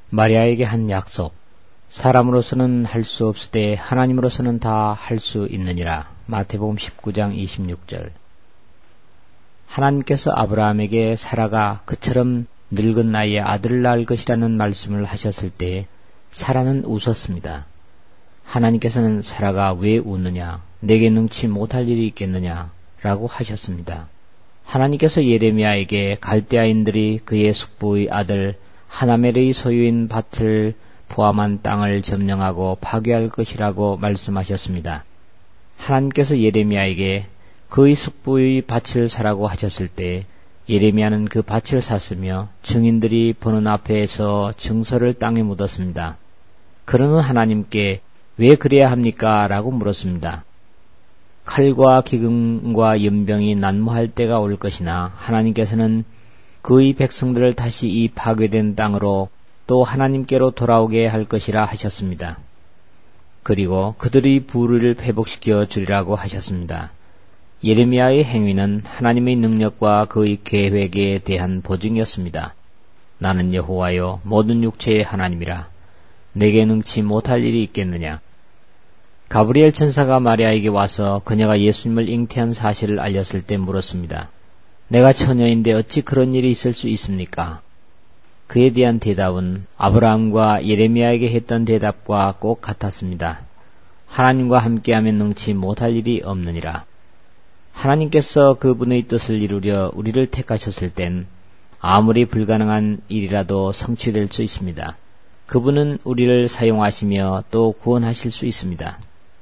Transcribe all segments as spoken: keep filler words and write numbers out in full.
마리아에게 한 약속. 사람으로서는 할 수 없으되 하나님으로서는 다 할 수 있느니라. 마태복음 십구 장 이십육 절. 하나님께서 아브라함에게 사라가 그처럼 늙은 나이에 아들을 낳을 것이라는 말씀을 하셨을 때 사라는 웃었습니다. 하나님께서는 사라가 왜 웃느냐, 내게 능치 못할 일이 있겠느냐 라고 하셨습니다. 하나님께서 예레미야에게 갈대아인들이 그의 숙부의 아들 하나멜의 소유인 밭을 포함한 땅을 점령하고 파괴할 것이라고 말씀하셨습니다. 하나님께서 예레미야에게 그의 숙부의 밭을 사라고 하셨을 때 예레미야는 그 밭을 샀으며 증인들이 보는 앞에서 증서를 땅에 묻었습니다. 그러는 하나님께 왜 그래야 합니까? 라고 물었습니다. 칼과 기근과 연병이 난무할 때가 올 것이나 하나님께서는 그의 백성들을 다시 이 파괴된 땅으로 또 하나님께로 돌아오게 할 것이라 하셨습니다. 그리고 그들의 부를 회복시켜 주리라고 하셨습니다. 예레미야의 행위는 하나님의 능력과 그의 계획에 대한 보증이었습니다. 나는 여호와여 모든 육체의 하나님이라. 내게 능치 못할 일이 있겠느냐. 가브리엘 천사가 마리아에게 와서 그녀가 예수님을 잉태한 사실을 알렸을 때 물었습니다. 내가 처녀인데 어찌 그런 일이 있을 수 있습니까? 그에 대한 대답은 아브라함과 예레미야에게 했던 대답과 꼭 같았습니다. 하나님과 함께하면 능치 못할 일이 없느니라. 하나님께서 그분의 뜻을 이루려 우리를 택하셨을 땐 아무리 불가능한 일이라도 성취될 수 있습니다. 그분은 우리를 사용하시며 또 구원하실 수 있습니다.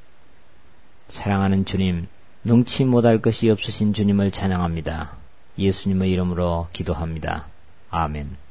사랑하는 주님, 능치 못할 것이 없으신 주님을 찬양합니다. 예수님의 이름으로 기도합니다. 아멘.